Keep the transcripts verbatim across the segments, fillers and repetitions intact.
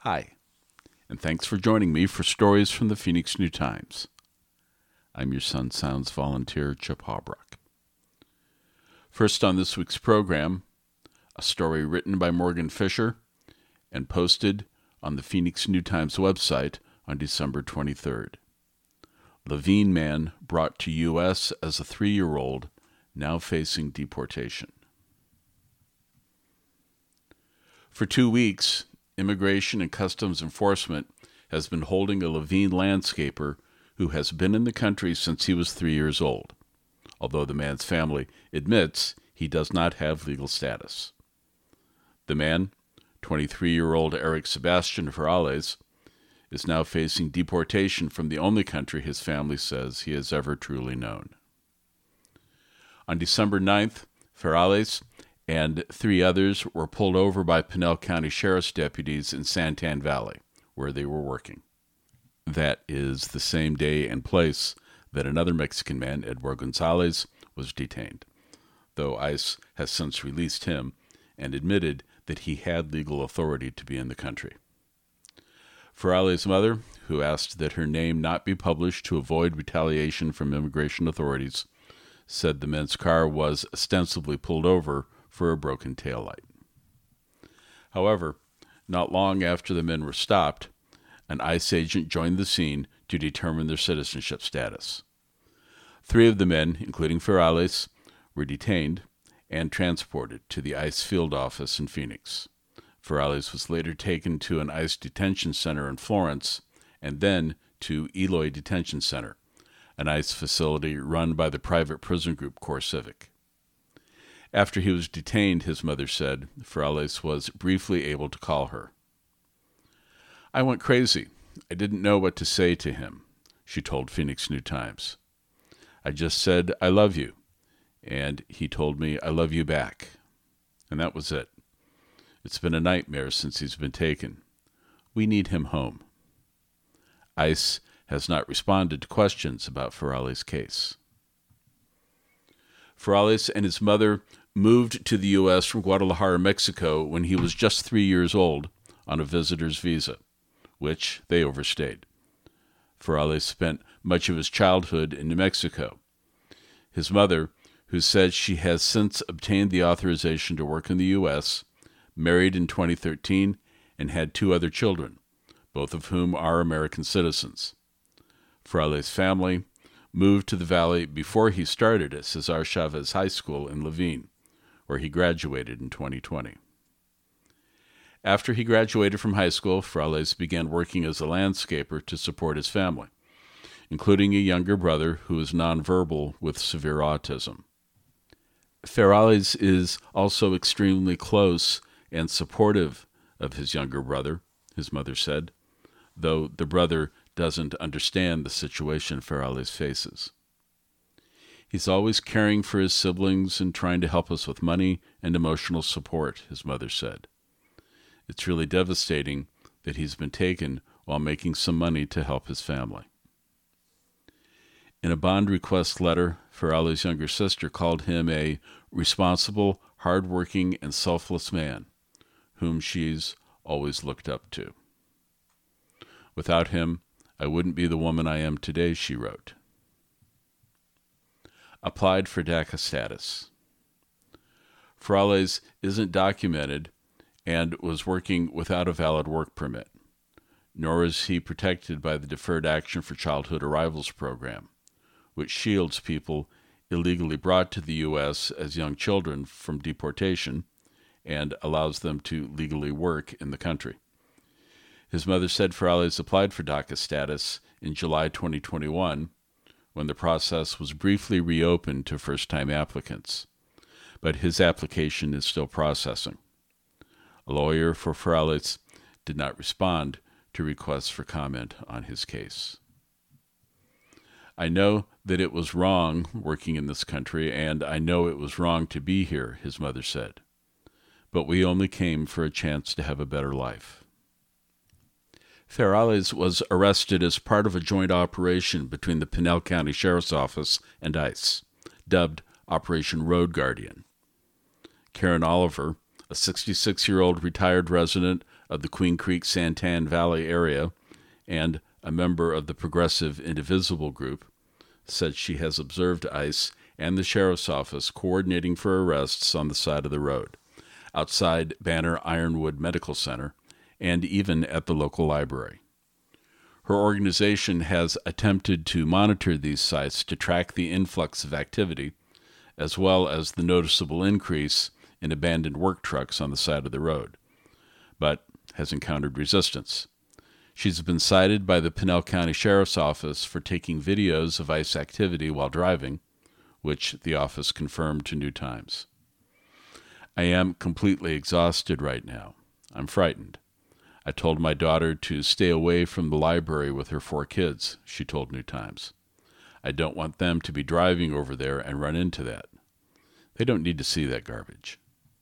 Hi, and thanks for joining me for Stories from the Phoenix New Times. I'm your Sun Sounds volunteer, Chip Hawbrock. First on this week's program, a story written by Morgan Fisher and posted on the Phoenix New Times website on December twenty-third. Levine man brought to U S as a three-year-old, now facing deportation. For two weeks, Immigration and Customs Enforcement has been holding a Levine landscaper who has been in the country since he was three years old, although the man's family admits he does not have legal status. The man, twenty-three-year-old Eric Sebastian Ferrales, is now facing deportation from the only country his family says he has ever truly known. On December ninth, Ferrales and three others were pulled over by Pinal County Sheriff's deputies in Santan Valley, where they were working. That is the same day and place that another Mexican man, Edward Gonzalez, was detained, though ICE has since released him and admitted that he had legal authority to be in the country. Ferrales' mother, who asked that her name not be published to avoid retaliation from immigration authorities, said the men's car was ostensibly pulled over for a broken taillight. However, not long after the men were stopped, an ICE agent joined the scene to determine their citizenship status. Three of the men, including Ferrales, were detained and transported to the ICE field office in Phoenix. Ferrales was later taken to an ICE detention center in Florence and then to Eloy Detention Center, an ICE facility run by the private prison group CoreCivic. After he was detained, his mother said, Ferrales was briefly able to call her. "I went crazy. I didn't know what to say to him," she told Phoenix New Times. "I just said, 'I love you,' and he told me, 'I love you back.' And that was it. It's been a nightmare since he's been taken. We need him home." ICE has not responded to questions about Ferrales' case. Ferrales and his mother moved to the U S from Guadalajara, Mexico, when he was just three years old on a visitor's visa, which they overstayed. Ferrales spent much of his childhood in New Mexico. His mother, who said she has since obtained the authorization to work in the U S, married in twenty thirteen and had two other children, both of whom are American citizens. Ferrales' family moved to the Valley before he started at Cesar Chavez High School in Levine, where he graduated in twenty twenty. After he graduated from high school, Ferrales began working as a landscaper to support his family, including a younger brother who is nonverbal with severe autism. Ferrales is also extremely close and supportive of his younger brother, his mother said, though the brother doesn't understand the situation Ferrales faces. "He's always caring for his siblings and trying to help us with money and emotional support," his mother said. "It's really devastating that he's been taken while making some money to help his family." In a bond request letter, Ferrales' younger sister called him a responsible, hard-working, and selfless man, whom she's always looked up to. "Without him, I wouldn't be the woman I am today," she wrote. Applied for DACA status. Ferrales isn't documented and was working without a valid work permit, nor is he protected by the Deferred Action for Childhood Arrivals program, which shields people illegally brought to the U S as young children from deportation and allows them to legally work in the country. His mother said Ferrales applied for DACA status in July twenty twenty-one, when the process was briefly reopened to first-time applicants, but his application is still processing. A lawyer for Ferrales did not respond to requests for comment on his case. "I know that it was wrong working in this country, and I know it was wrong to be here," his mother said. "But we only came for a chance to have a better life." Ferrales was arrested as part of a joint operation between the Pinal County Sheriff's Office and ICE, dubbed Operation Road Guardian. Karen Oliver, a sixty-six-year-old retired resident of the Queen Creek Santan Valley area and a member of the Progressive Indivisible group, said she has observed ICE and the sheriff's office coordinating for arrests on the side of the road, outside Banner Ironwood Medical Center, and even at the local library. Her organization has attempted to monitor these sites to track the influx of activity, as well as the noticeable increase in abandoned work trucks on the side of the road, but has encountered resistance. She's been cited by the Pinell County Sheriff's Office for taking videos of ICE activity while driving, which the office confirmed to New Times. I am completely exhausted right now. I'm frightened. I told my daughter to stay away from the library with her four kids, she told New Times. I don't want them to be driving over there and run into that. They don't need to see that garbage.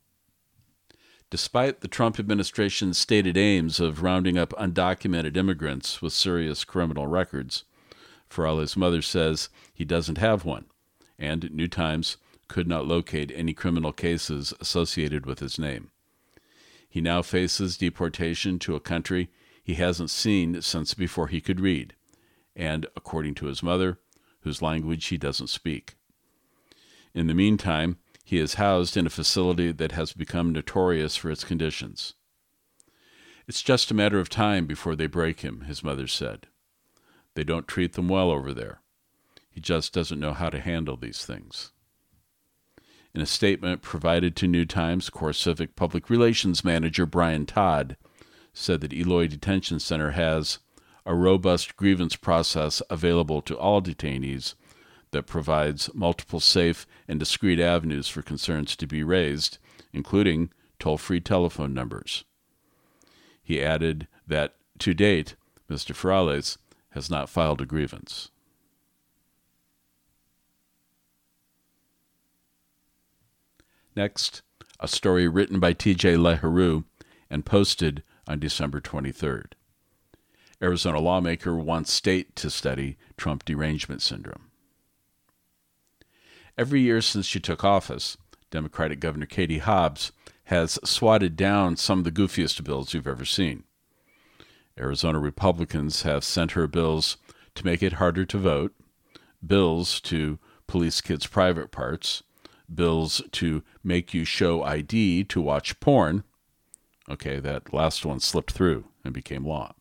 Despite the Trump administration's stated aims of rounding up undocumented immigrants with serious criminal records, Ferrale's mother says he doesn't have one, and New Times could not locate any criminal cases associated with his name. He now faces deportation to a country he hasn't seen since before he could read, and, according to his mother, whose language he doesn't speak. In the meantime, he is housed in a facility that has become notorious for its conditions. It's just a matter of time before they break him, his mother said. They don't treat them well over there. He just doesn't know how to handle these things. In a statement provided to New Times, CoreCivic Public Relations Manager Brian Todd said that Eloy Detention Center has a robust grievance process available to all detainees that provides multiple safe and discreet avenues for concerns to be raised, including toll-free telephone numbers. He added that, to date, Mister Ferrales has not filed a grievance. Next, a story written by T J LaHaroux and posted on December twenty-third. Arizona lawmaker wants state to study Trump derangement syndrome. Every year since she took office, Democratic Governor Katie Hobbs has swatted down some of the goofiest bills you've ever seen. Arizona Republicans have sent her bills to make it harder to vote, bills to police kids' private parts, bills to make you show I D to watch porn. Okay, that last one slipped through and became law.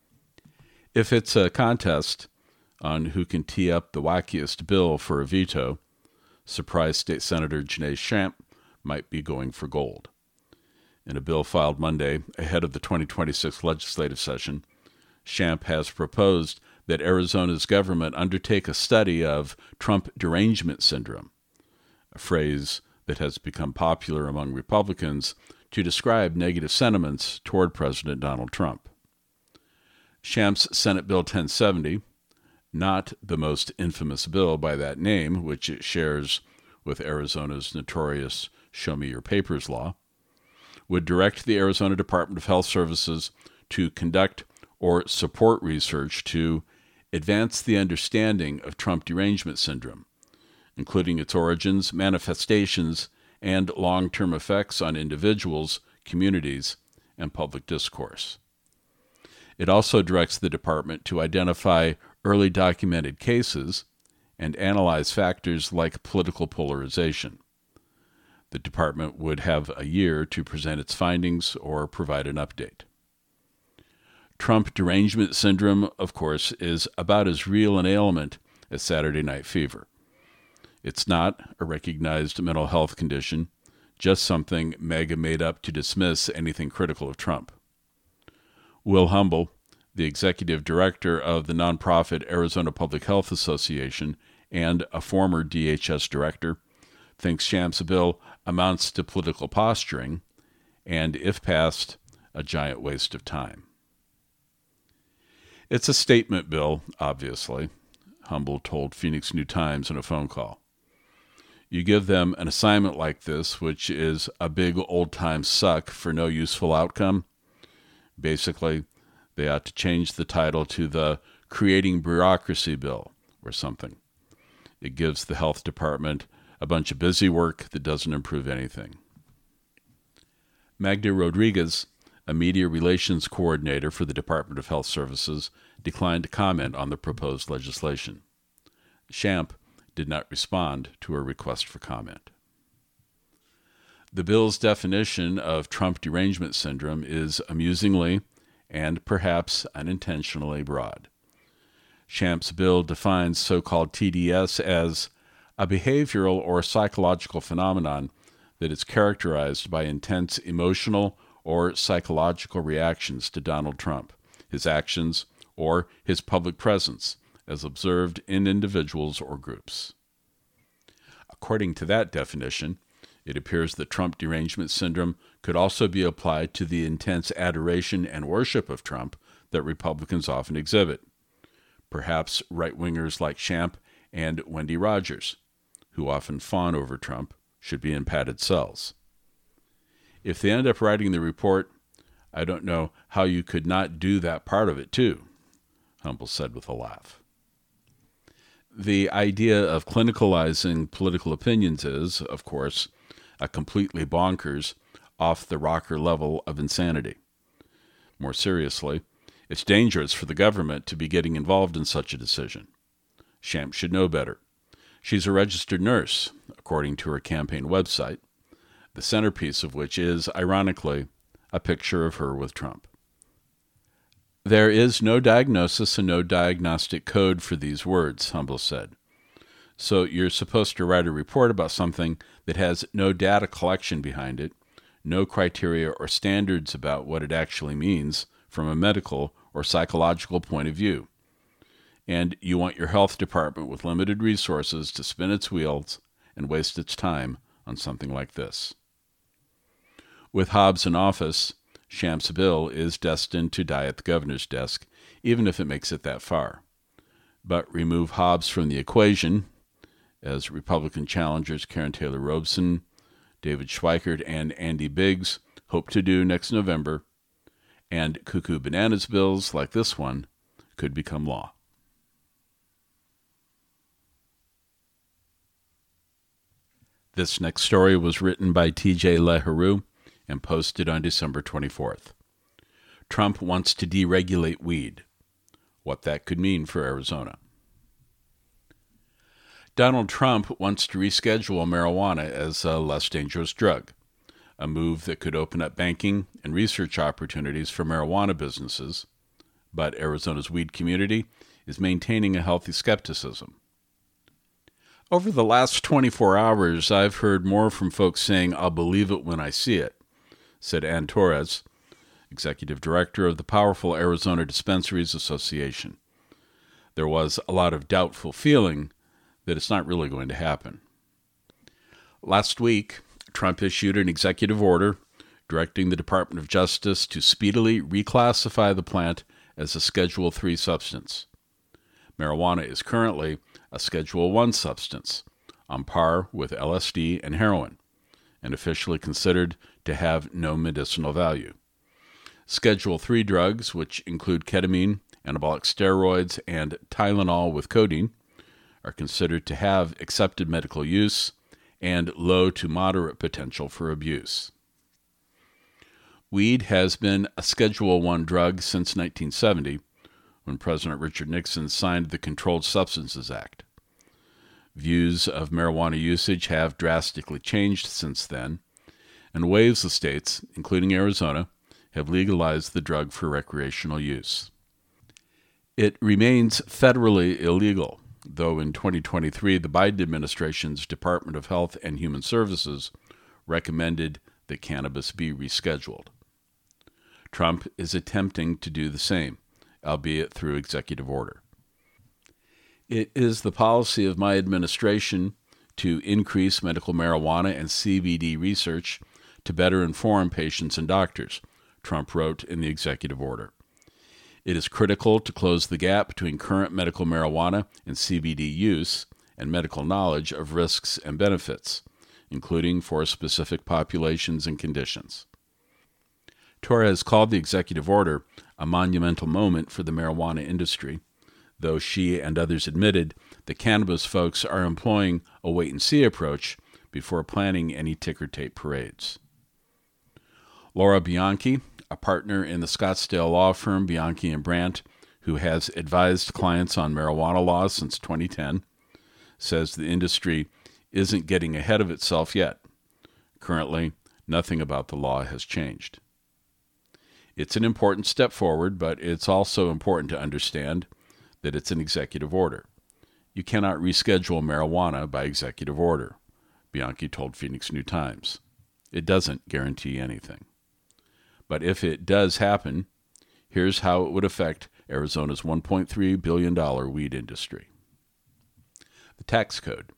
If it's a contest on who can tee up the wackiest bill for a veto, surprise State Senator Janae Shamp might be going for gold. In a bill filed Monday ahead of the twenty twenty-six legislative session, Shamp has proposed that Arizona's government undertake a study of Trump derangement syndrome, a phrase that has become popular among Republicans to describe negative sentiments toward President Donald Trump. Shamp's Senate Bill ten seventy, not the most infamous bill by that name, which it shares with Arizona's notorious Show Me Your Papers law, would direct the Arizona Department of Health Services to conduct or support research to advance the understanding of Trump derangement syndrome, including its origins, manifestations, and long-term effects on individuals, communities, and public discourse. It also directs the department to identify early documented cases and analyze factors like political polarization. The department would have a year to present its findings or provide an update. Trump derangement syndrome, of course, is about as real an ailment as Saturday night fever. It's not a recognized mental health condition, just something MAGA made up to dismiss anything critical of Trump. Will Humble, the executive director of the nonprofit Arizona Public Health Association and a former D H S director, thinks Shamp's bill amounts to political posturing and, if passed, a giant waste of time. It's a statement bill, obviously, Humble told Phoenix New Times in a phone call. You give them an assignment like this, which is a big old-time suck for no useful outcome. Basically, they ought to change the title to the Creating Bureaucracy Bill or something. It gives the health department a bunch of busy work that doesn't improve anything. Magda Rodriguez, a media relations coordinator for the Department of Health Services, declined to comment on the proposed legislation. Shamp did not respond to a request for comment. The bill's definition of Trump derangement syndrome is amusingly and perhaps unintentionally broad. Shamp's bill defines so-called T D S as a behavioral or psychological phenomenon that is characterized by intense emotional or psychological reactions to Donald Trump, his actions, or his public presence, as observed in individuals or groups. According to that definition, it appears that Trump derangement syndrome could also be applied to the intense adoration and worship of Trump that Republicans often exhibit. Perhaps right-wingers like Shamp and Wendy Rogers, who often fawn over Trump, should be in padded cells. If they end up writing the report, I don't know how you could not do that part of it too, Humble said with a laugh. The idea of clinicalizing political opinions is, of course, a completely bonkers, off-the-rocker level of insanity. More seriously, it's dangerous for the government to be getting involved in such a decision. Shamp should know better. She's a registered nurse, according to her campaign website, the centerpiece of which is, ironically, a picture of her with Trump. There is no diagnosis and no diagnostic code for these words, Humble said. So you're supposed to write a report about something that has no data collection behind it, no criteria or standards about what it actually means from a medical or psychological point of view. And you want your health department with limited resources to spin its wheels and waste its time on something like this. With Hobbs in office, Shamp's bill is destined to die at the governor's desk, even if it makes it that far. But remove Hobbs from the equation, as Republican challengers Karen Taylor Robeson, David Schweikert, and Andy Biggs hope to do next November, and cuckoo bananas bills like this one could become law. This next story was written by T J LaHaroux and posted on December twenty-fourth. Trump wants to deregulate weed. What that could mean for Arizona. Donald Trump wants to reschedule marijuana as a less dangerous drug, a move that could open up banking and research opportunities for marijuana businesses, but Arizona's weed community is maintaining a healthy skepticism. Over the last twenty-four hours, I've heard more from folks saying, "I'll believe it when I see it," said Ann Torres, executive director of the powerful Arizona Dispensaries Association. There was a lot of doubtful feeling that it's not really going to happen. Last week, Trump issued an executive order directing the Department of Justice to speedily reclassify the plant as a Schedule three substance. Marijuana is currently a Schedule one substance, on par with L S D and heroin, and officially considered to have no medicinal value. Schedule three drugs, which include ketamine, anabolic steroids, and Tylenol with codeine, are considered to have accepted medical use and low to moderate potential for abuse. Weed has been a Schedule one drug since nineteen seventy, when President Richard Nixon signed the Controlled Substances Act. Views of marijuana usage have drastically changed since then, and waves of states, including Arizona, have legalized the drug for recreational use. It remains federally illegal, though in twenty twenty-three the Biden administration's Department of Health and Human Services recommended that cannabis be rescheduled. Trump is attempting to do the same, albeit through executive order. It is the policy of my administration to increase medical marijuana and C B D research to better inform patients and doctors, Trump wrote in the executive order. It is critical to close the gap between current medical marijuana and C B D use and medical knowledge of risks and benefits, including for specific populations and conditions. Torres called the executive order a monumental moment for the marijuana industry, though she and others admitted that cannabis folks are employing a wait-and-see approach before planning any ticker-tape parades. Laura Bianchi, a partner in the Scottsdale law firm Bianchi and Brandt, who has advised clients on marijuana laws since twenty ten, says the industry isn't getting ahead of itself yet. Currently, nothing about the law has changed. It's an important step forward, but it's also important to understand that it's an executive order. You cannot reschedule marijuana by executive order, Bianchi told Phoenix New Times. It doesn't guarantee anything. But if it does happen, here's how it would affect Arizona's one point three billion dollars weed industry. The tax code.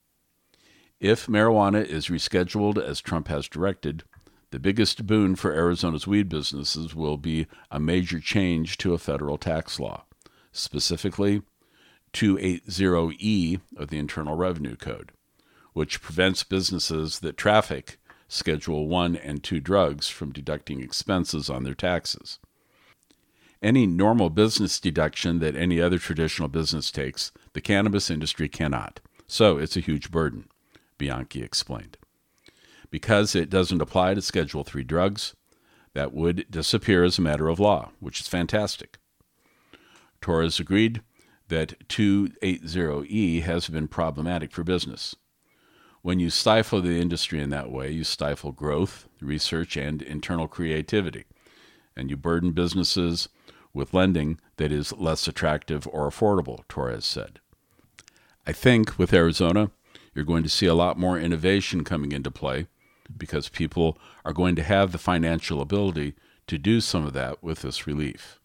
If marijuana is rescheduled as Trump has directed, the biggest boon for Arizona's weed businesses will be a major change to a federal tax law, specifically two eighty E of the Internal Revenue Code, which prevents businesses that traffic Schedule one and two drugs from deducting expenses on their taxes. Any normal business deduction that any other traditional business takes, the cannabis industry cannot. So it's a huge burden, Bianchi explained. Because it doesn't apply to Schedule three drugs, that would disappear as a matter of law, which is fantastic. Torres agreed that two eighty E has been problematic for business. When you stifle the industry in that way, you stifle growth, research, and internal creativity, and you burden businesses with lending that is less attractive or affordable, Torres said. I think with Arizona, you're going to see a lot more innovation coming into play because people are going to have the financial ability to do some of that with this relief.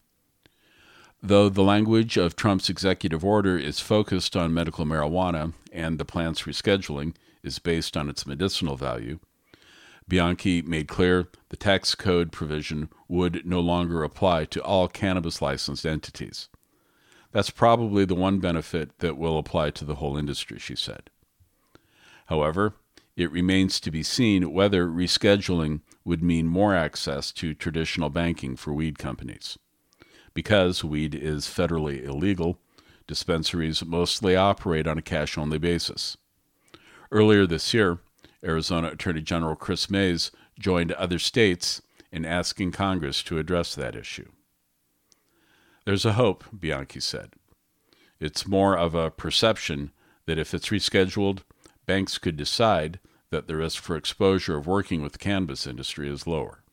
Though the language of Trump's executive order is focused on medical marijuana and the plant's rescheduling is based on its medicinal value, Bianchi made clear the tax code provision would no longer apply to all cannabis licensed entities. That's probably the one benefit that will apply to the whole industry, she said. However, it remains to be seen whether rescheduling would mean more access to traditional banking for weed companies. Because weed is federally illegal, dispensaries mostly operate on a cash-only basis. Earlier this year, Arizona Attorney General Chris Mays joined other states in asking Congress to address that issue. There's a hope, Bianchi said. It's more of a perception that if it's rescheduled, banks could decide that the risk for exposure of working with the cannabis industry is lower.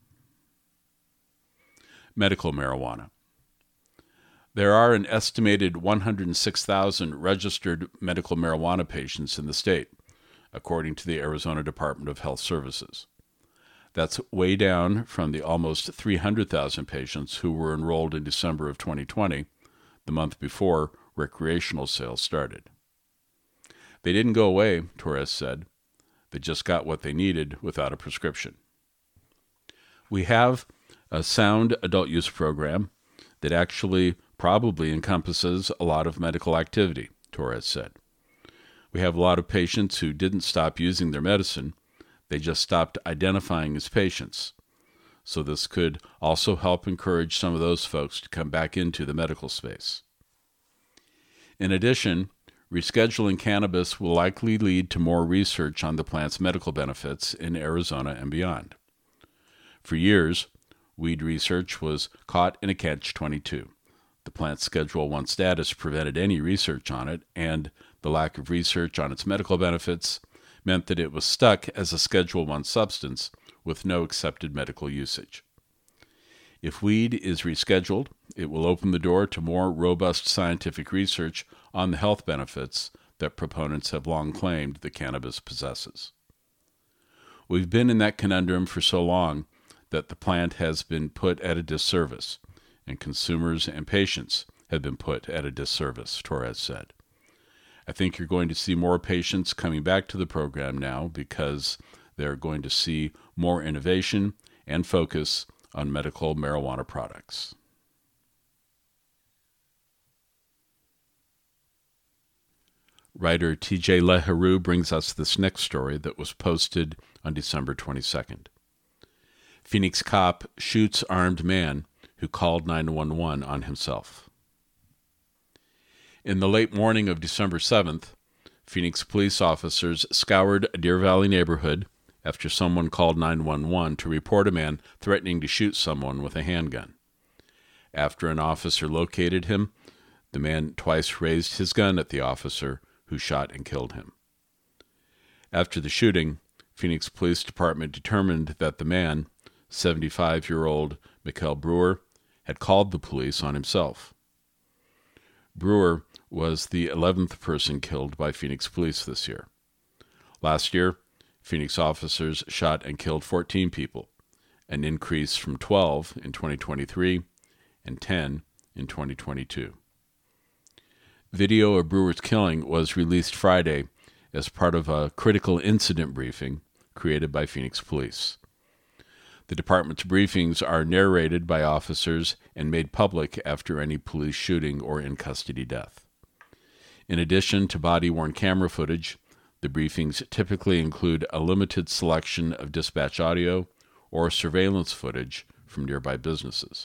Medical marijuana. There are an estimated one hundred six thousand registered medical marijuana patients in the state, according to the Arizona Department of Health Services. That's way down from the almost three hundred thousand patients who were enrolled in December of twenty twenty, the month before recreational sales started. They didn't go away, Torres said. They just got what they needed without a prescription. We have a sound adult use program that actually probably encompasses a lot of medical activity, Torres said. We have a lot of patients who didn't stop using their medicine, they just stopped identifying as patients. So this could also help encourage some of those folks to come back into the medical space. In addition, rescheduling cannabis will likely lead to more research on the plant's medical benefits in Arizona and beyond. For years, weed research was caught in a catch twenty-two. The plant's Schedule one status prevented any research on it, and the lack of research on its medical benefits meant that it was stuck as a Schedule one substance with no accepted medical usage. If weed is rescheduled, it will open the door to more robust scientific research on the health benefits that proponents have long claimed that cannabis possesses. We've been in that conundrum for so long that the plant has been put at a disservice, and consumers and patients have been put at a disservice, Torres said. I think you're going to see more patients coming back to the program now because they're going to see more innovation and focus on medical marijuana products. Writer T J LaHaru brings us this next story that was posted on December twenty-second. Phoenix cop shoots armed man who called nine one one on himself. In the late morning of December seventh, Phoenix police officers scoured a Deer Valley neighborhood after someone called nine one one to report a man threatening to shoot someone with a handgun. After an officer located him, the man twice raised his gun at the officer, who shot and killed him. After the shooting, Phoenix Police Department determined that the man, seventy-five-year-old Mikkel Brewer, had called the police on himself. Brewer was the eleventh person killed by Phoenix police this year. Last year, Phoenix officers shot and killed fourteen people, an increase from twelve in twenty twenty-three and ten in twenty twenty-two. Video of Brewer's killing was released Friday as part of a critical incident briefing created by Phoenix Police. The department's briefings are narrated by officers and made public after any police shooting or in-custody death. In addition to body-worn camera footage, the briefings typically include a limited selection of dispatch audio or surveillance footage from nearby businesses.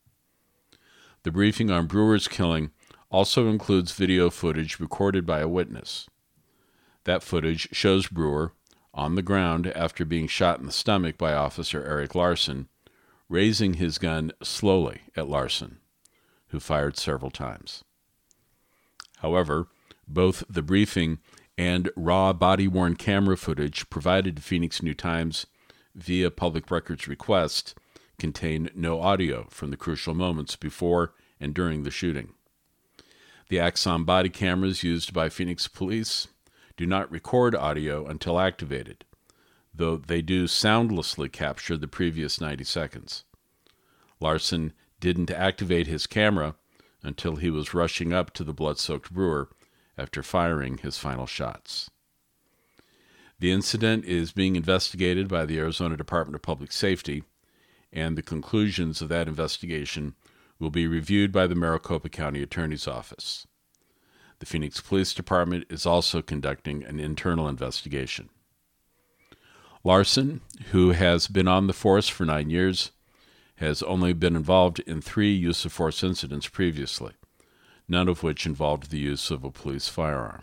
The briefing on Brewer's killing also includes video footage recorded by a witness. That footage shows Brewer, on the ground after being shot in the stomach by Officer Eric Larson, raising his gun slowly at Larson, who fired several times. However, both the briefing and raw body-worn camera footage provided to Phoenix New Times via public records request contain no audio from the crucial moments before and during the shooting. The Axon body cameras used by Phoenix Police do not record audio until activated, though they do soundlessly capture the previous ninety seconds. Larson didn't activate his camera until he was rushing up to the blood-soaked Brewer after firing his final shots. The incident is being investigated by the Arizona Department of Public Safety, and the conclusions of that investigation will be reviewed by the Maricopa County Attorney's Office. The Phoenix Police Department is also conducting an internal investigation. Larson, who has been on the force for nine years, has only been involved in three use-of-force incidents previously, none of which involved the use of a police firearm.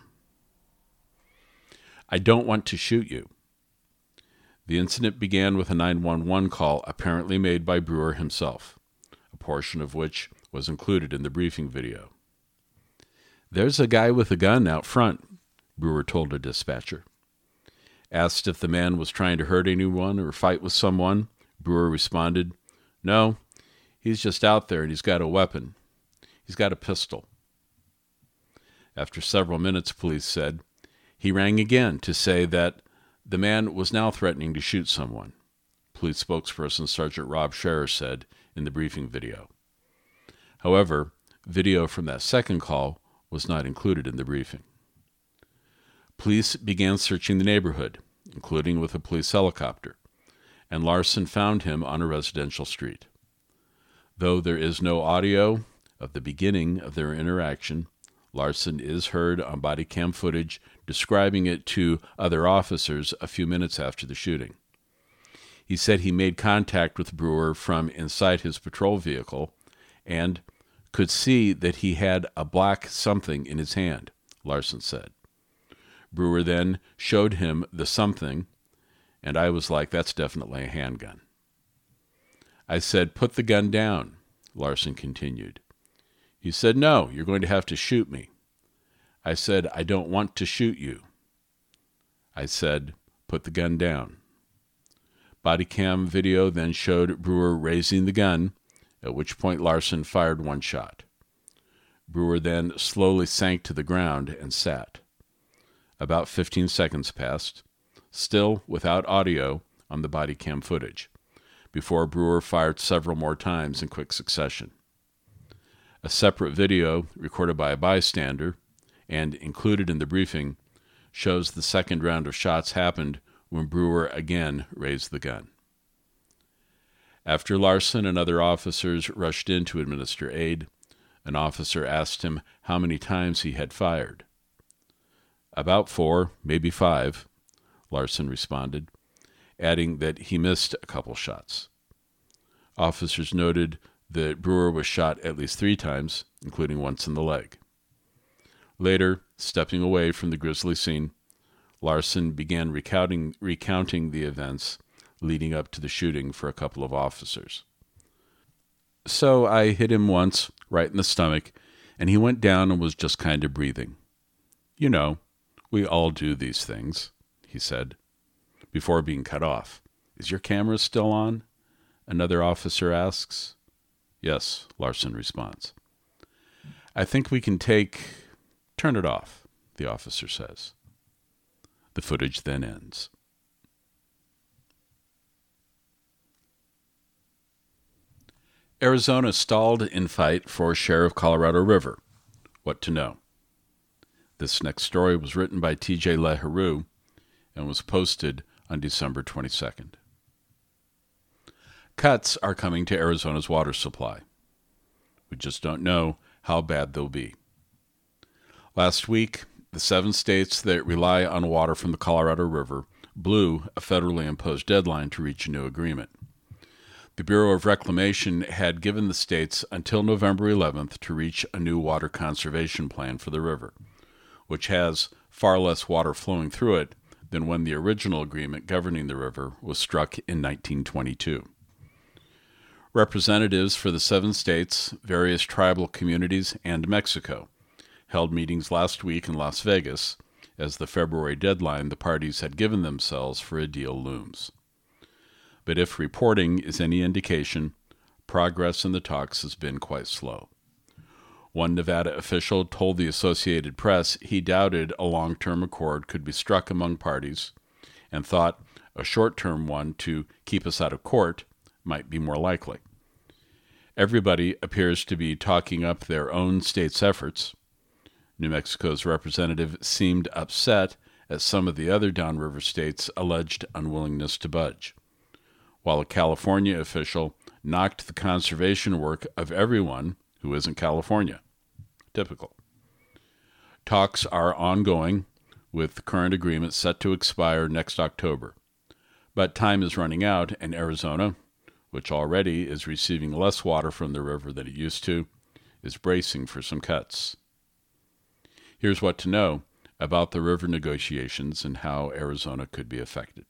I don't want to shoot you. The incident began with a nine one one call apparently made by Brewer himself, a portion of which was included in the briefing video. "There's a guy with a gun out front," Brewer told a dispatcher. Asked if the man was trying to hurt anyone or fight with someone, Brewer responded, "No, he's just out there and he's got a weapon. He's got a pistol." After several minutes, police said, he rang again to say that the man was now threatening to shoot someone, police spokesperson Sergeant Rob Scherer said in the briefing video. However, video from that second call was not included in the briefing. Police began searching the neighborhood, including with a police helicopter, and Larson found him on a residential street. Though there is no audio of the beginning of their interaction, Larson is heard on body cam footage describing it to other officers a few minutes after the shooting. He said he made contact with Brewer from inside his patrol vehicle and could see that he had a black something in his hand, Larson said. Brewer then showed him the something, and I was like, that's definitely a handgun. I said, "Put the gun down," Larson continued. He said, "No, you're going to have to shoot me." I said, "I don't want to shoot you." I said, "Put the gun down." Body cam video then showed Brewer raising the gun, at which point Larson fired one shot. Brewer then slowly sank to the ground and sat. About fifteen seconds passed, still without audio on the body cam footage, before Brewer fired several more times in quick succession. A separate video recorded by a bystander and included in the briefing shows the second round of shots happened when Brewer again raised the gun. After Larson and other officers rushed in to administer aid, an officer asked him how many times he had fired. "About four, maybe five," Larson responded, adding that he missed a couple shots. Officers noted that Brewer was shot at least three times, including once in the leg. Later, stepping away from the grisly scene, Larson began recounting, recounting the events leading up to the shooting for a couple of officers. So I hit him once, right in the stomach, and he went down and was just kind of breathing. You know, we all do these things, he said, before being cut off. Is your camera still on? Another officer asks. Yes, Larson responds. I think we can take... Turn it off, the officer says. The footage then ends. Arizona stalled in fight for share of Colorado River. What to know? This next story was written by T J LaHaroux and was posted on December twenty-second. Cuts are coming to Arizona's water supply. We just don't know how bad they'll be. Last week, the seven states that rely on water from the Colorado River blew a federally imposed deadline to reach a new agreement. The Bureau of Reclamation had given the states until November eleventh to reach a new water conservation plan for the river, which has far less water flowing through it than when the original agreement governing the river was struck in nineteen twenty-two. Representatives for the seven states, various tribal communities, and Mexico held meetings last week in Las Vegas as the February deadline the parties had given themselves for a deal looms. But if reporting is any indication, progress in the talks has been quite slow. One Nevada official told the Associated Press he doubted a long-term accord could be struck among parties and thought a short-term one to keep us out of court might be more likely. Everybody appears to be talking up their own state's efforts. New Mexico's representative seemed upset at some of the other downriver states' alleged unwillingness to budge, while a California official knocked the conservation work of everyone who isn't California. Typical. Talks are ongoing, with the current agreement set to expire next October. But time is running out, and Arizona, which already is receiving less water from the river than it used to, is bracing for some cuts. Here's what to know about the river negotiations and how Arizona could be affected.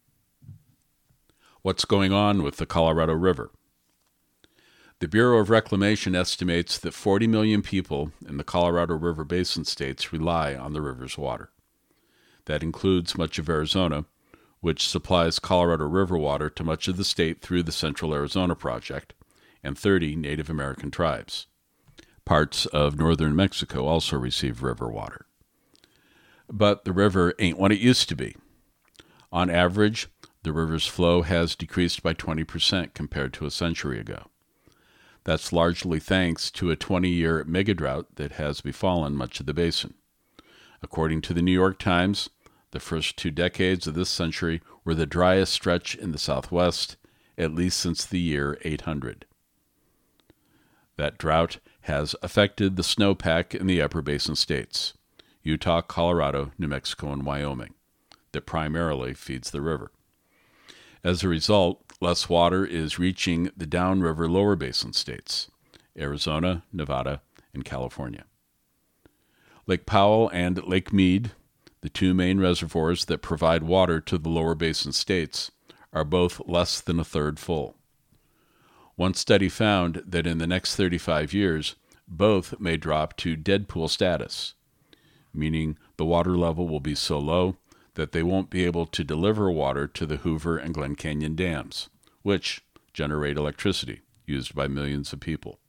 What's going on with the Colorado River? The Bureau of Reclamation estimates that forty million people in the Colorado River Basin states rely on the river's water. That includes much of Arizona, which supplies Colorado River water to much of the state through the Central Arizona Project, and thirty Native American tribes. Parts of northern Mexico also receive river water. But the river ain't what it used to be. On average, the river's flow has decreased by twenty percent compared to a century ago. That's largely thanks to a twenty-year megadrought that has befallen much of the basin. According to the New York Times, the first two decades of this century were the driest stretch in the Southwest, at least since the year eight hundred. That drought has affected the snowpack in the upper basin states, Utah, Colorado, New Mexico, and Wyoming, that primarily feeds the river. As a result, less water is reaching the downriver lower basin states, Arizona, Nevada, and California. Lake Powell and Lake Mead, the two main reservoirs that provide water to the lower basin states, are both less than a third full. One study found that in the next thirty-five years, both may drop to dead pool status, meaning the water level will be so low that they won't be able to deliver water to the Hoover and Glen Canyon dams, which generate electricity used by millions of people.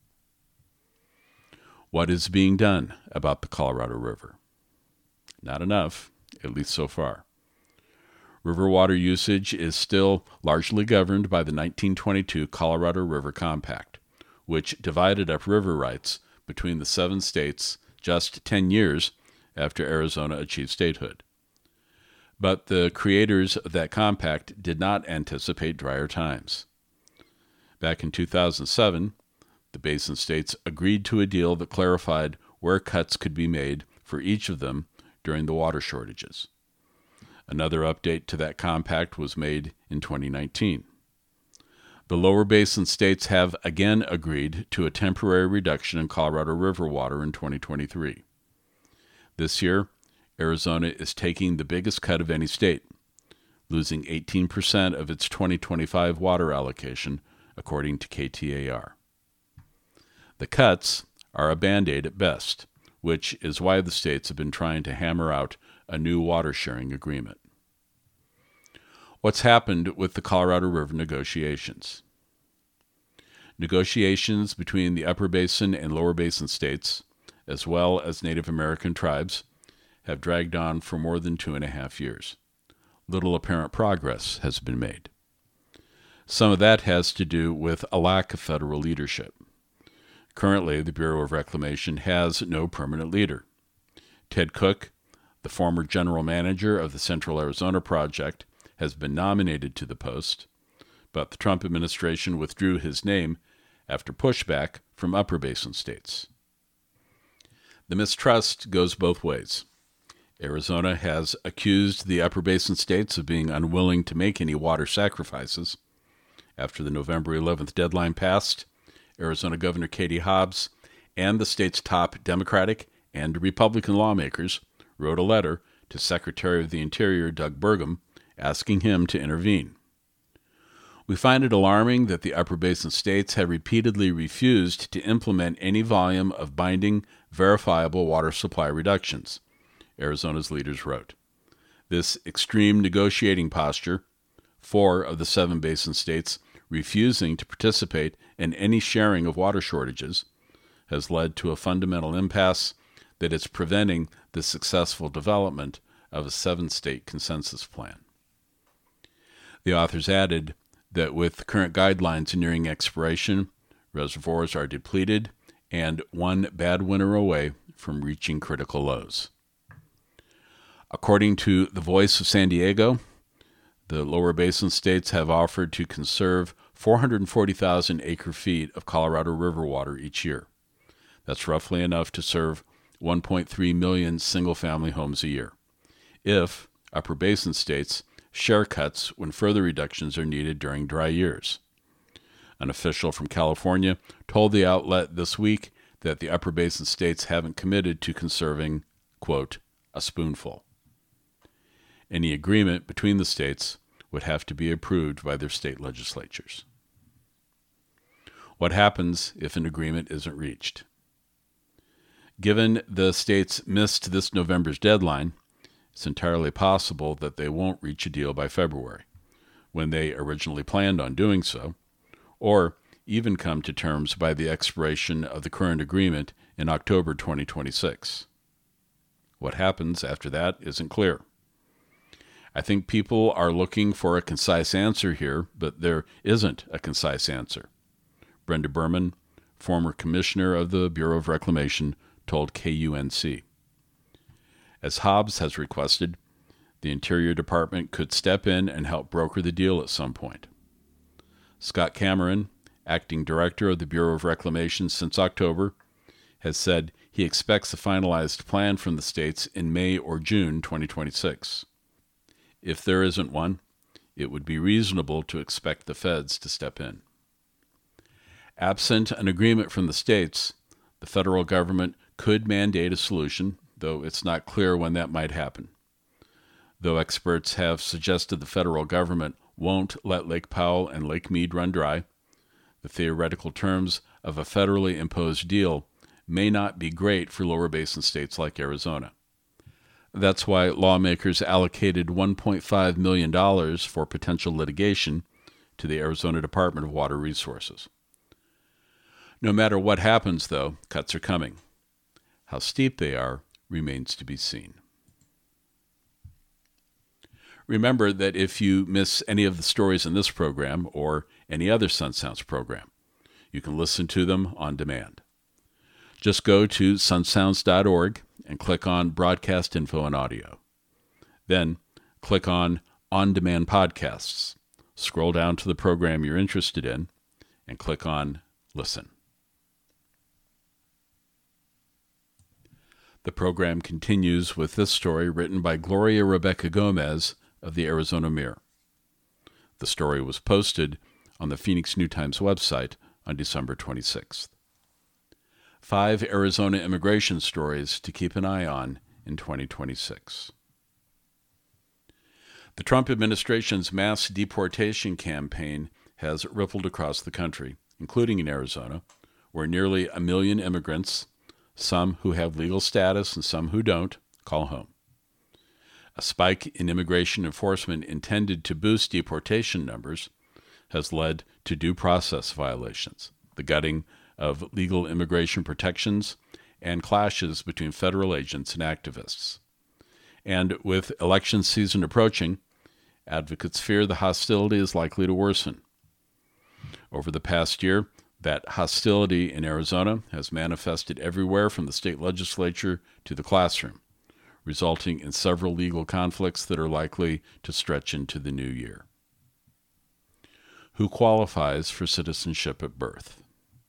What is being done about the Colorado River? Not enough, at least so far. River water usage is still largely governed by the nineteen twenty-two Colorado River Compact, which divided up river rights between the seven states just ten years after Arizona achieved statehood. But the creators of that compact did not anticipate drier times. Back in two thousand seven, the basin states agreed to a deal that clarified where cuts could be made for each of them during the water shortages. Another update to that compact was made in twenty nineteen. The lower basin states have again agreed to a temporary reduction in Colorado River water in twenty twenty-three. This year, Arizona is taking the biggest cut of any state, losing eighteen percent of its twenty twenty-five water allocation, according to K T A R. The cuts are a Band-Aid at best, which is why the states have been trying to hammer out a new water-sharing agreement. What's happened with the Colorado River negotiations? Negotiations between the Upper Basin and Lower Basin states, as well as Native American tribes, have dragged on for more than two and a half years. Little apparent progress has been made. Some of that has to do with a lack of federal leadership. Currently, the Bureau of Reclamation has no permanent leader. Ted Cook, the former general manager of the Central Arizona Project, has been nominated to the post, but the Trump administration withdrew his name after pushback from Upper Basin states. The mistrust goes both ways. Arizona has accused the Upper Basin states of being unwilling to make any water sacrifices. After the November eleventh deadline passed, Arizona Governor Katie Hobbs and the state's top Democratic and Republican lawmakers wrote a letter to Secretary of the Interior Doug Burgum asking him to intervene. We find it alarming that the Upper Basin states have repeatedly refused to implement any volume of binding, verifiable water supply reductions, Arizona's leaders wrote. This extreme negotiating posture, four of the seven basin states refusing to participate in any sharing of water shortages, has led to a fundamental impasse that is preventing the successful development of a seven-state consensus plan. The authors added that with current guidelines nearing expiration, reservoirs are depleted and one bad winter away from reaching critical lows. According to the Voice of San Diego, the lower basin states have offered to conserve four hundred forty thousand acre-feet of Colorado River water each year. That's roughly enough to serve one point three million single-family homes a year, if Upper Basin states share cuts when further reductions are needed during dry years. An official from California told the outlet this week that the Upper Basin states haven't committed to conserving, quote, a spoonful. Any agreement between the states would have to be approved by their state legislatures. What happens if an agreement isn't reached? Given the states missed this November's deadline, it's entirely possible that they won't reach a deal by February, when they originally planned on doing so, or even come to terms by the expiration of the current agreement in October twenty twenty-six. What happens after that isn't clear. I think people are looking for a concise answer here, but there isn't a concise answer. Brenda Berman, former commissioner of the Bureau of Reclamation, told K U N C. As Hobbs has requested, the Interior Department could step in and help broker the deal at some point. Scott Cameron, acting director of the Bureau of Reclamation since October, has said he expects a finalized plan from the states in May or June twenty twenty-six. If there isn't one, it would be reasonable to expect the feds to step in. Absent an agreement from the states, the federal government could mandate a solution, though it's not clear when that might happen. Though experts have suggested the federal government won't let Lake Powell and Lake Mead run dry, the theoretical terms of a federally imposed deal may not be great for lower basin states like Arizona. That's why lawmakers allocated one point five million dollars for potential litigation to the Arizona Department of Water Resources. No matter what happens, though, cuts are coming. How steep they are remains to be seen. Remember that if you miss any of the stories in this program or any other Sun Sounds program, you can listen to them on demand. Just go to sun sounds dot org and click on Broadcast Info and Audio. Then click on On Demand Podcasts. Scroll down to the program you're interested in and click on Listen. The program continues with this story written by Gloria Rebecca Gomez of the Arizona Mirror. The story was posted on the Phoenix New Times website on December twenty-sixth. Five Arizona immigration stories to keep an eye on in twenty twenty-six. The Trump administration's mass deportation campaign has rippled across the country, including in Arizona, where nearly a million immigrants, some who have legal status and some who don't, call home. A spike in immigration enforcement intended to boost deportation numbers has led to due process violations, the gutting of legal immigration protections, and clashes between federal agents and activists. And with election season approaching, advocates fear the hostility is likely to worsen. Over the past year, that hostility in Arizona has manifested everywhere from the state legislature to the classroom, resulting in several legal conflicts that are likely to stretch into the new year. Who qualifies for citizenship at birth?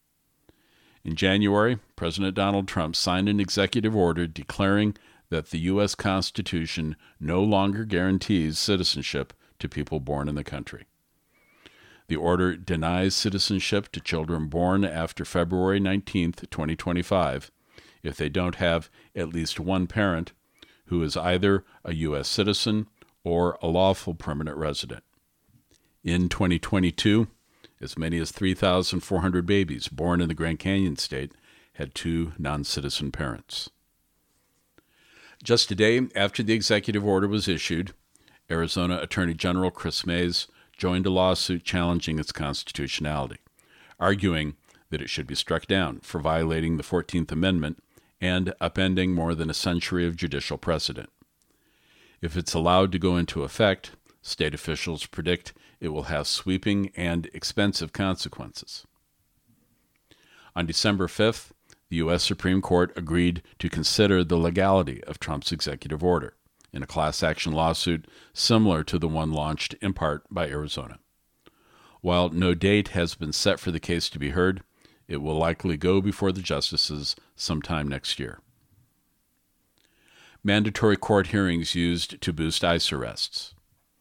In January, President Donald Trump signed an executive order declaring that the U S Constitution no longer guarantees citizenship to people born in the country. The order denies citizenship to children born after February nineteenth, twenty twenty-five, if they don't have at least one parent who is either a U S citizen or a lawful permanent resident. In twenty twenty-two, as many as three thousand four hundred babies born in the Grand Canyon state had two non-citizen parents. Just a day after the executive order was issued, Arizona Attorney General Chris Mays joined a lawsuit challenging its constitutionality, arguing that it should be struck down for violating the fourteenth Amendment and upending more than a century of judicial precedent. If it's allowed to go into effect, state officials predict it will have sweeping and expensive consequences. On December fifth, the U S Supreme Court agreed to consider the legality of Trump's executive order in a class action lawsuit similar to the one launched in part by Arizona. While no date has been set for the case to be heard, it will likely go before the justices sometime next year. Mandatory court hearings used to boost ICE arrests.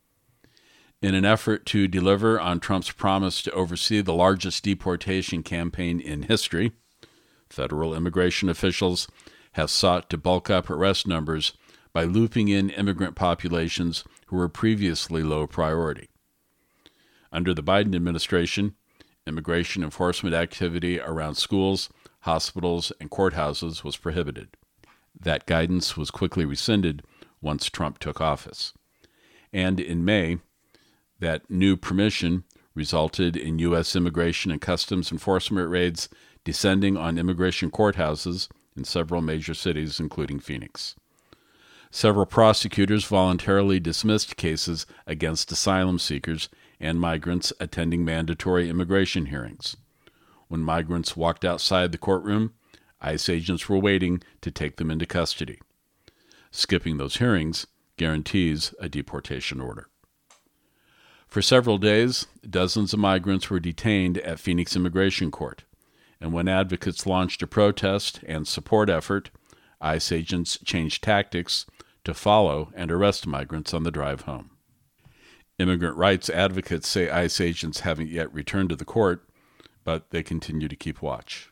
In an effort to deliver on Trump's promise to oversee the largest deportation campaign in history, federal immigration officials have sought to bulk up arrest numbers by looping in immigrant populations who were previously low priority. Under the Biden administration, immigration enforcement activity around schools, hospitals, and courthouses was prohibited. That guidance was quickly rescinded once Trump took office. And in May, that new permission resulted in U S Immigration and Customs Enforcement raids descending on immigration courthouses in several major cities, including Phoenix. Several prosecutors voluntarily dismissed cases against asylum seekers and migrants attending mandatory immigration hearings. When migrants walked outside the courtroom, ICE agents were waiting to take them into custody. Skipping those hearings guarantees a deportation order. For several days, dozens of migrants were detained at Phoenix Immigration Court, and when advocates launched a protest and support effort, ICE agents changed tactics to follow and arrest migrants on the drive home. Immigrant rights advocates say ICE agents haven't yet returned to the court, but they continue to keep watch.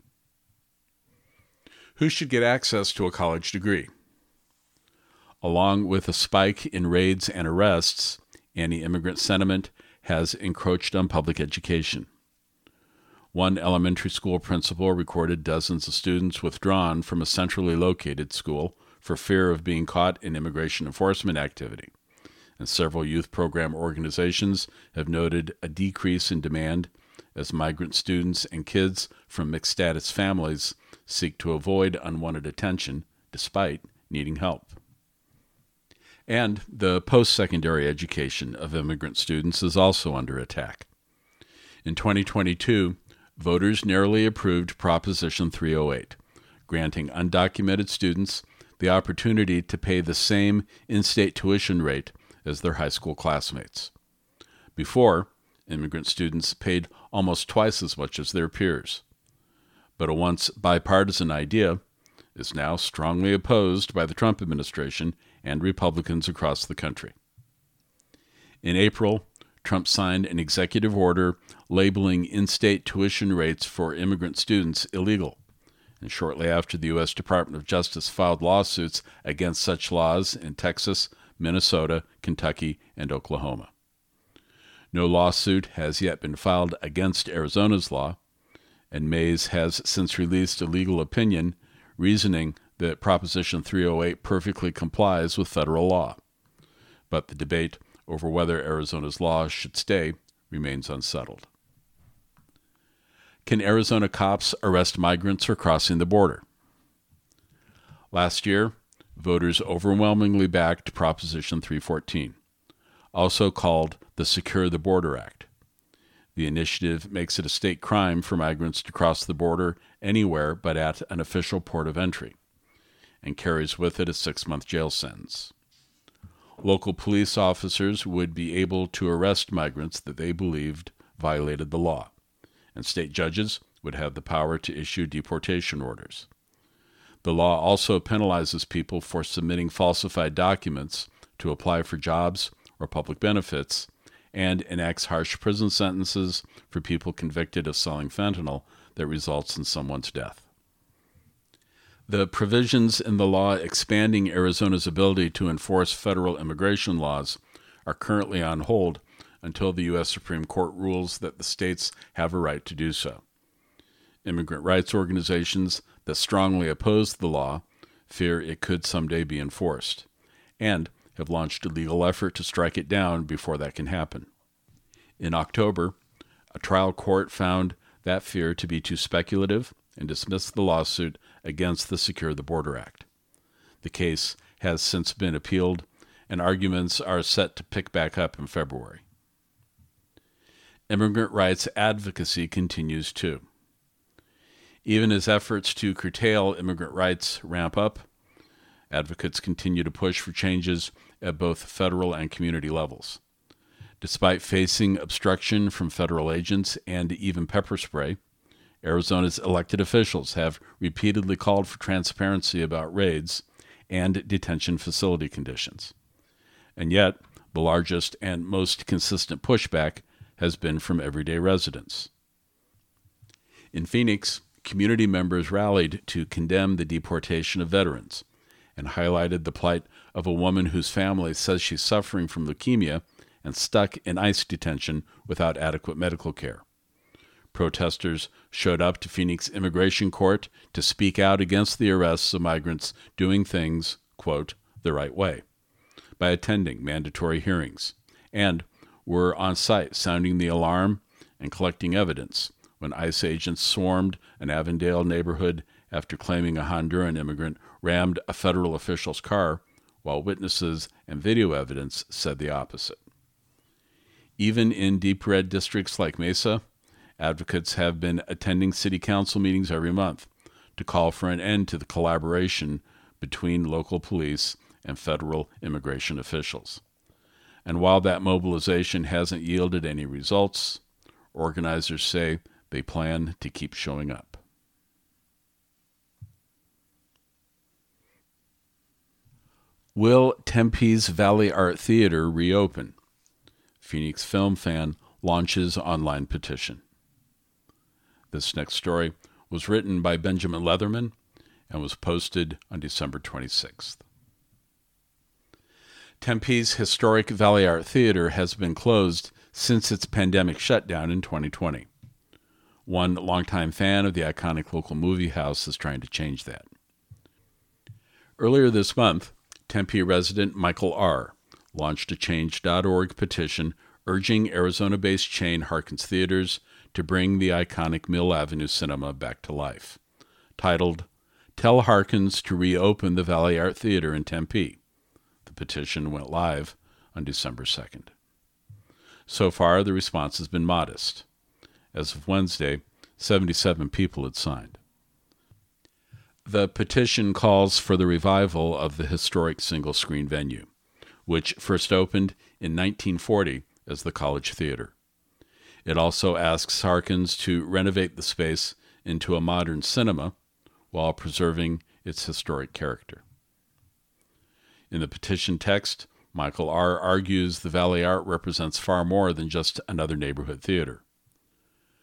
Who should get access to a college degree? Along with a spike in raids and arrests, anti-immigrant sentiment has encroached on public education. One elementary school principal recorded dozens of students withdrawn from a centrally located school for fear of being caught in immigration enforcement activity, and several youth program organizations have noted a decrease in demand as migrant students and kids from mixed-status families seek to avoid unwanted attention despite needing help. And the post-secondary education of immigrant students is also under attack. In twenty twenty-two, voters narrowly approved Proposition three oh eight, granting undocumented students the opportunity to pay the same in-state tuition rate as their high school classmates. Before, immigrant students paid almost twice as much as their peers. But a once bipartisan idea is now strongly opposed by the Trump administration and Republicans across the country. In April, Trump signed an executive order labeling in-state tuition rates for immigrant students illegal and shortly after, the U S Department of Justice filed lawsuits against such laws in Texas, Minnesota, Kentucky, and Oklahoma. No lawsuit has yet been filed against Arizona's law, and Mays has since released a legal opinion reasoning that Proposition three oh eight perfectly complies with federal law. But the debate over whether Arizona's law should stay remains unsettled. Can Arizona cops arrest migrants for crossing the border? Last year, voters overwhelmingly backed Proposition three fourteen, also called the Secure the Border Act. The initiative makes it a state crime for migrants to cross the border anywhere but at an official port of entry, and carries with it a six-month jail sentence. Local police officers would be able to arrest migrants that they believed violated the law, and state judges would have the power to issue deportation orders. The law also penalizes people for submitting falsified documents to apply for jobs or public benefits, and enacts harsh prison sentences for people convicted of selling fentanyl that results in someone's death. The provisions in the law expanding Arizona's ability to enforce federal immigration laws are currently on hold until the U S Supreme Court rules that the states have a right to do so. Immigrant rights organizations that strongly oppose the law fear it could someday be enforced, and have launched a legal effort to strike it down before that can happen. In October, a trial court found that fear to be too speculative and dismissed the lawsuit against the Secure the Border Act. The case has since been appealed, and arguments are set to pick back up in February. Immigrant rights advocacy continues too. Even as efforts to curtail immigrant rights ramp up, advocates continue to push for changes at both federal and community levels. Despite facing obstruction from federal agents and even pepper spray, Arizona's elected officials have repeatedly called for transparency about raids and detention facility conditions. And yet, the largest and most consistent pushback has been from everyday residents. In Phoenix, community members rallied to condemn the deportation of veterans and highlighted the plight of a woman whose family says she's suffering from leukemia and stuck in ICE detention without adequate medical care. Protesters showed up to Phoenix Immigration Court to speak out against the arrests of migrants doing things, quote, the right way, by attending mandatory hearings, and were on site sounding the alarm and collecting evidence when ICE agents swarmed an Avondale neighborhood after claiming a Honduran immigrant rammed a federal official's car, while witnesses and video evidence said the opposite. Even in deep red districts like Mesa, advocates have been attending city council meetings every month to call for an end to the collaboration between local police and federal immigration officials. And while that mobilization hasn't yielded any results, organizers say they plan to keep showing up. Will Tempe's Valley Art Theater reopen? Phoenix film fan launches online petition. This next story was written by Benjamin Leatherman and was posted on December twenty-sixth. Tempe's historic Valley Art Theater has been closed since its pandemic shutdown in twenty twenty. One longtime fan of the iconic local movie house is trying to change that. Earlier this month, Tempe resident Michael R. launched a change dot org petition urging Arizona-based chain Harkins Theaters to bring the iconic Mill Avenue cinema back to life, titled, Tell Harkins to Reopen the Valley Art Theater in Tempe. The petition went live on December second. So far, the response has been modest. As of Wednesday, seventy-seven people had signed. The petition calls for the revival of the historic single-screen venue, which first opened in nineteen forty as the College Theater. It also asks Harkins to renovate the space into a modern cinema while preserving its historic character. In the petition text, Michael R. argues the Valley Art represents far more than just another neighborhood theater.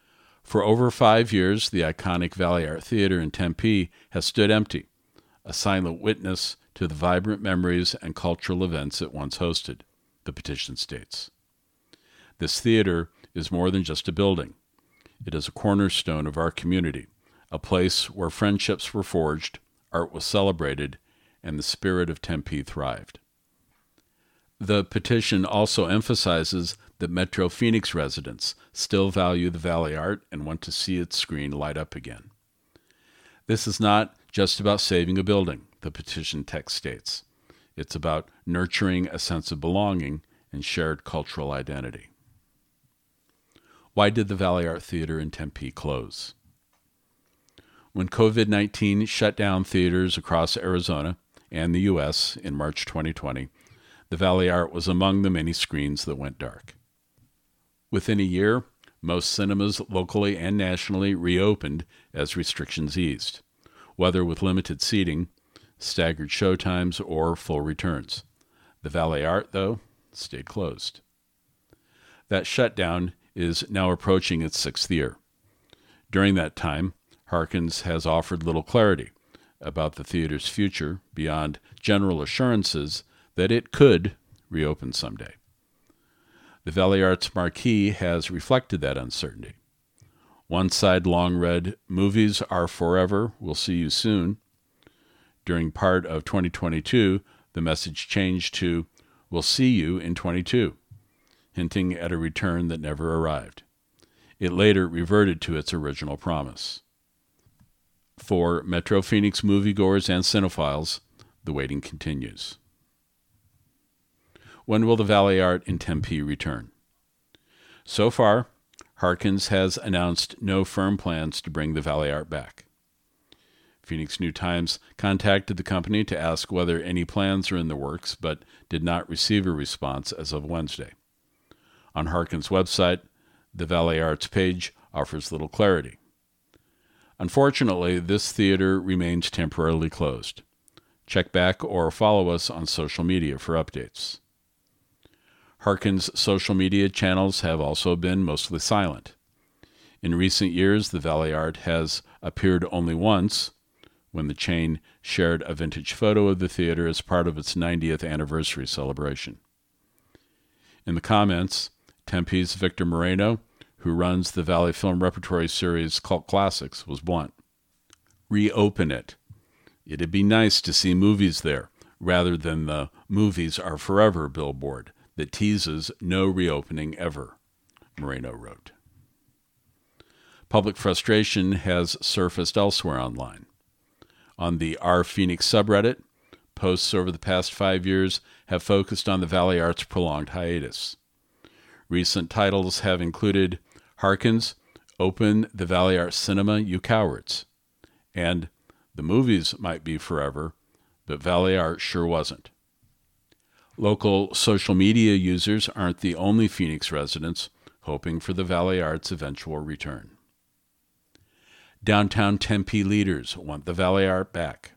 For over five years, the iconic Valley Art Theater in Tempe has stood empty, a silent witness to the vibrant memories and cultural events it once hosted, the petition states. This theater is more than just a building. It is a cornerstone of our community, a place where friendships were forged, art was celebrated, and the spirit of Tempe thrived. The petition also emphasizes that Metro Phoenix residents still value the Valley Art and want to see its screen light up again. This is not just about saving a building, the petition text states. It's about nurturing a sense of belonging and shared cultural identity. Why did the Valley Art Theater in Tempe close? When covid nineteen shut down theaters across Arizona and the U S in March twenty twenty, the Valley Art was among the many screens that went dark. Within a year, most cinemas locally and nationally reopened as restrictions eased, whether with limited seating, staggered showtimes, or full returns. The Valley Art, though, stayed closed. That shutdown is now approaching its sixth year. During that time, Harkins has offered little clarity about the theater's future beyond general assurances that it could reopen someday. The Valley Art's marquee has reflected that uncertainty. One side long read, "Movies are forever, we'll see you soon." During part of twenty twenty-two, the message changed to, "We'll see you in twenty-two," hinting at a return that never arrived. It later reverted to its original promise. For Metro Phoenix moviegoers and cinephiles, the waiting continues. When will the Valley Art in Tempe return? So far, Harkins has announced no firm plans to bring the Valley Art back. Phoenix New Times contacted the company to ask whether any plans are in the works, but did not receive a response as of Wednesday. On Harkins' website, the Valley Art's page offers little clarity. Unfortunately, this theater remains temporarily closed. Check back or follow us on social media for updates. Harkins' social media channels have also been mostly silent. In recent years, the Valley Art has appeared only once, when the chain shared a vintage photo of the theater as part of its ninetieth anniversary celebration. In the comments, Tempe's Victor Moreno, who runs the Valley Film Repertory series Cult Classics, was blunt. "Reopen it. It'd be nice to see movies there, rather than the 'Movies are forever' billboard that teases no reopening ever," Moreno wrote. Public frustration has surfaced elsewhere online. On the R Phoenix subreddit, posts over the past five years have focused on the Valley Art's prolonged hiatus. Recent titles have included Harkins, "Open the Valley Art Cinema, you cowards," and "The movies might be forever, but Valley Art sure wasn't." Local social media users aren't the only Phoenix residents hoping for the Valley Art's eventual return. Downtown Tempe leaders want the Valley Art back.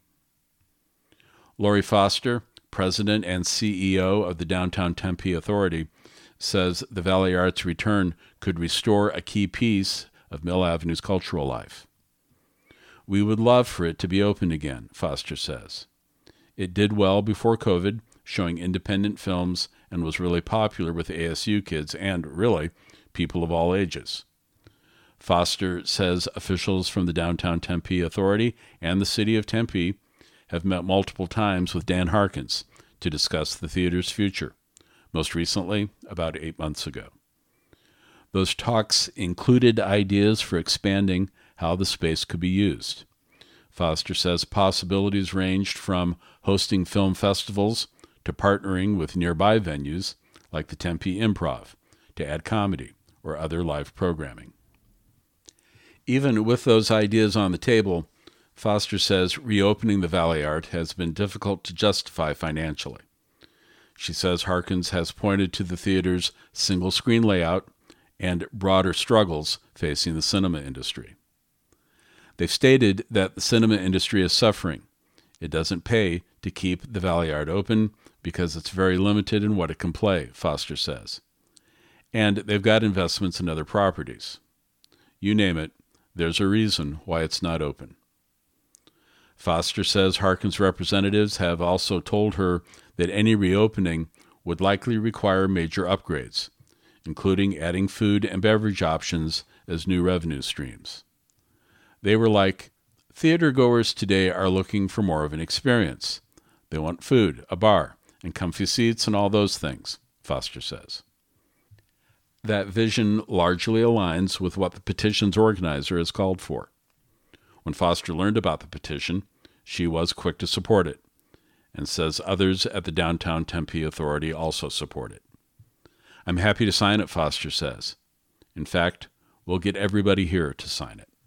Lori Foster, president and C E O of the Downtown Tempe Authority, says the Valley Art's return could restore a key piece of Mill Avenue's cultural life. "We would love for it to be open again," Foster says. "It did well before COVID, showing independent films, and was really popular with A S U kids and, really, people of all ages." Foster says officials from the Downtown Tempe Authority and the city of Tempe have met multiple times with Dan Harkins to discuss the theater's future, most recently about eight months ago. Those talks included ideas for expanding how the space could be used. Foster says possibilities ranged from hosting film festivals to partnering with nearby venues like the Tempe Improv to add comedy or other live programming. Even with those ideas on the table, Foster says reopening the Valley Art has been difficult to justify financially. She says Harkins has pointed to the theater's single-screen layout and broader struggles facing the cinema industry. They've stated that the cinema industry is suffering. It doesn't pay to keep the Valley Art open because it's very limited in what it can play, Foster says. And they've got investments in other properties. You name it, there's a reason why it's not open. Foster says Harken's representatives have also told her that any reopening would likely require major upgrades, including adding food and beverage options as new revenue streams. They were like, theatergoers today are looking for more of an experience. They want food, a bar, and comfy seats and all those things, Foster says. That vision largely aligns with what the petition's organizer has called for. When Foster learned about the petition, she was quick to support it, and says others at the Downtown Tempe Authority also support it. I'm happy to sign it, Foster says. In fact, we'll get everybody here to sign it.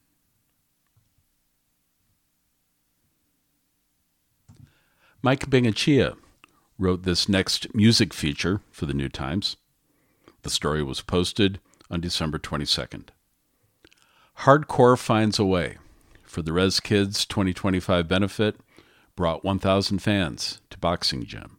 Mike Bengachia wrote this next music feature for the New Times. The story was posted on December twenty-second. Hardcore Finds a Way, for the Res Kids twenty twenty-five benefit, brought one thousand fans to Boxing Gym.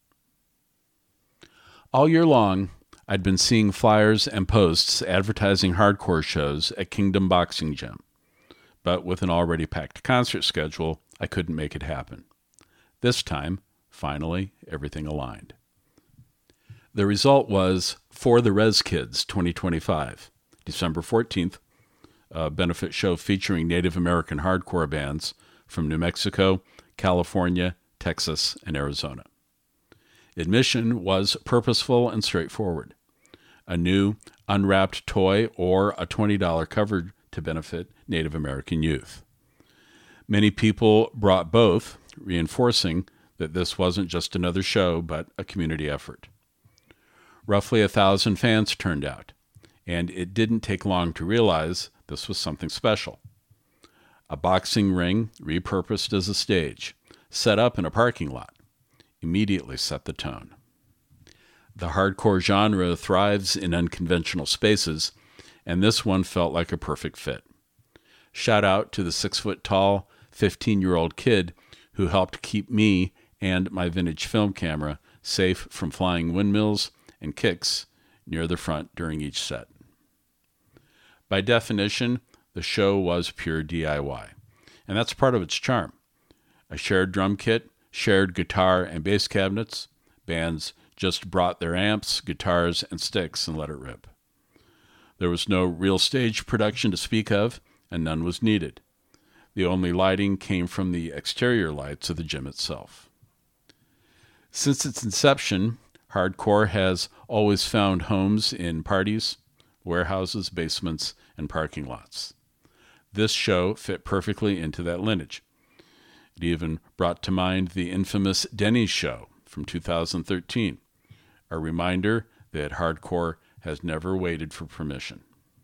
All year long, I'd been seeing flyers and posts advertising hardcore shows at Kingdom Boxing Gym, but with an already packed concert schedule, I couldn't make it happen. This time, finally, everything aligned. The result was For the Res Kids twenty twenty-five, December fourteenth, a benefit show featuring Native American hardcore bands from New Mexico, California, Texas, and Arizona. Admission was purposeful and straightforward. A new, unwrapped toy or a twenty dollars cover to benefit Native American youth. Many people brought both, reinforcing that this wasn't just another show, but a community effort. Roughly a thousand fans turned out, and it didn't take long to realize this was something special. A boxing ring repurposed as a stage, set up in a parking lot, immediately set the tone. The hardcore genre thrives in unconventional spaces, and this one felt like a perfect fit. Shout out to the six-foot-tall, fifteen-year-old kid who helped keep me and my vintage film camera safe from flying windmills and kicks near the front during each set. By definition, the show was pure D I Y, and that's part of its charm. A shared drum kit, shared guitar and bass cabinets, bands just brought their amps, guitars, and sticks and let it rip. There was no real stage production to speak of, and none was needed. The only lighting came from the exterior lights of the gym itself. Since its inception, hardcore has always found homes in parties, warehouses, basements, and parking lots. This show fit perfectly into that lineage. It even brought to mind the infamous Denny's show from two thousand thirteen, a reminder that hardcore has never waited for permission.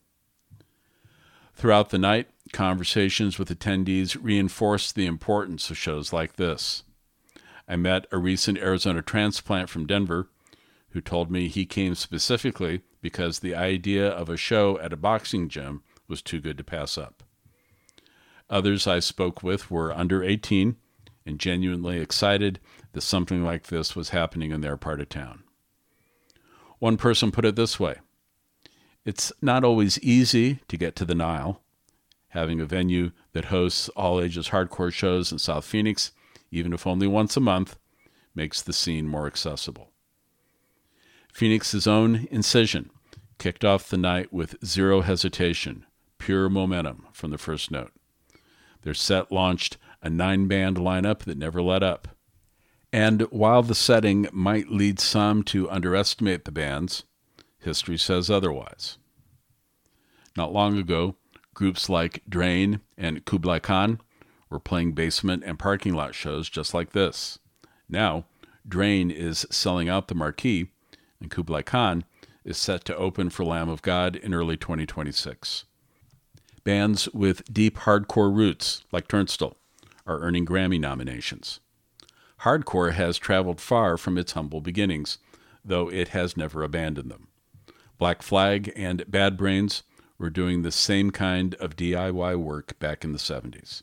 Throughout the night, conversations with attendees reinforced the importance of shows like this. I met a recent Arizona transplant from Denver who told me he came specifically because the idea of a show at a boxing gym was too good to pass up. Others I spoke with were under eighteen and genuinely excited that something like this was happening in their part of town. One person put it this way: it's not always easy to get to the Nile. Having a venue that hosts all-ages hardcore shows in South Phoenix, even if only once a month, makes the scene more accessible. Phoenix's own Incision kicked off the night with zero hesitation, pure momentum from the first note. Their set launched a nine-band lineup that never let up. And while the setting might lead some to underestimate the bands, history says otherwise. Not long ago, groups like Drain and Kublai Khan were playing basement and parking lot shows just like this. Now, Drain is selling out the marquee, and Kublai Khan is set to open for Lamb of God in early twenty twenty-six. Bands with deep hardcore roots, like Turnstile, are earning Grammy nominations. Hardcore has traveled far from its humble beginnings, though it has never abandoned them. Black Flag and Bad Brains were doing the same kind of D I Y work back in the seventies.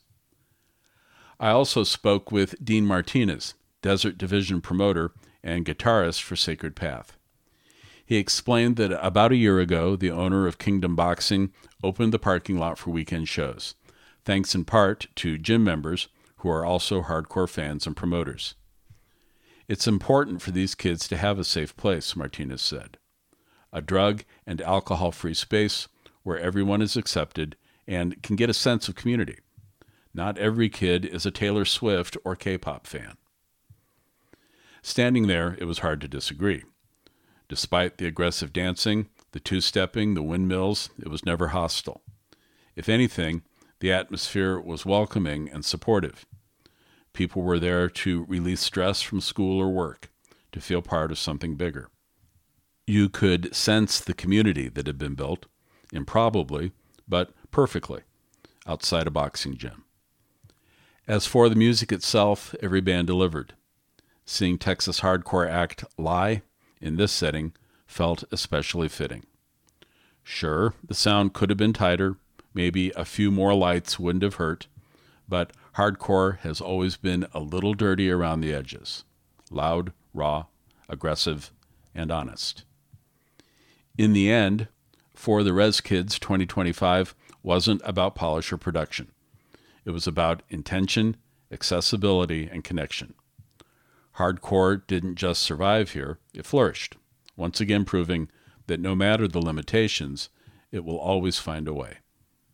I also spoke with Dean Martinez, Desert Division promoter and guitarist for Sacred Path. He explained that about a year ago, the owner of Kingdom Boxing opened the parking lot for weekend shows, thanks in part to gym members who are also hardcore fans and promoters. It's important for these kids to have a safe place, Martinez said. A drug and alcohol-free space where everyone is accepted and can get a sense of community. Not every kid is a Taylor Swift or K-pop fan. Standing there, it was hard to disagree. Despite the aggressive dancing, the two-stepping, the windmills, it was never hostile. If anything, the atmosphere was welcoming and supportive. People were there to release stress from school or work, to feel part of something bigger. You could sense the community that had been built, improbably, but perfectly, outside a boxing gym. As for the music itself, every band delivered. Seeing Texas hardcore act Lie in this setting felt especially fitting. Sure, the sound could have been tighter, maybe a few more lights wouldn't have hurt, but hardcore has always been a little dirty around the edges. Loud, raw, aggressive, and honest. In the end, For the Res Kids twenty twenty-five wasn't about polish or production. It was about intention, accessibility, and connection. Hardcore didn't just survive here, it flourished, once again proving that no matter the limitations, it will always find a way.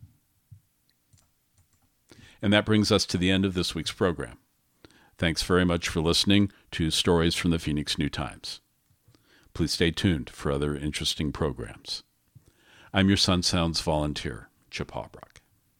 And that brings us to the end of this week's program. Thanks very much for listening to Stories from the Phoenix New Times. Please stay tuned for other interesting programs. I'm your Sun Sounds volunteer, Chip Hawbrock.